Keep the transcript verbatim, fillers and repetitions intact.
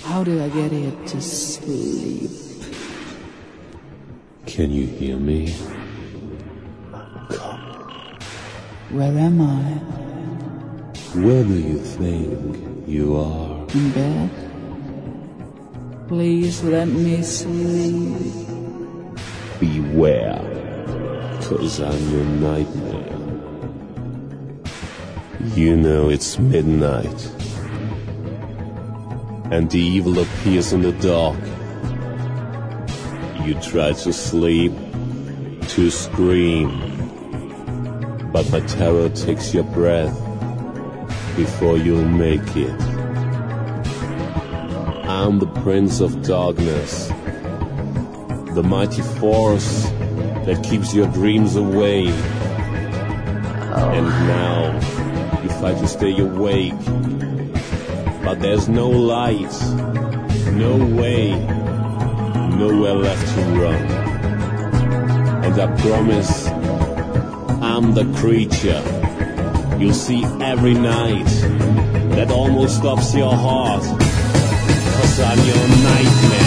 How do I get here to sleep? Can you hear me? Come. Where am I? Where do you think you are? In bed? Please let me sleep. Beware, 'cause I'm your nightmare. You know it's midnight, and the evil appears in the dark. You try to sleep, to scream, but my terror takes your breath before you'll make it. I'm the Prince of Darkness, the mighty force that keeps your dreams away. Oh. And now you fight to stay awake, but there's no light, no way, nowhere left to run. And I promise, I'm the creature you'll see every night that almost stops your heart, 'cause I'm your nightmare.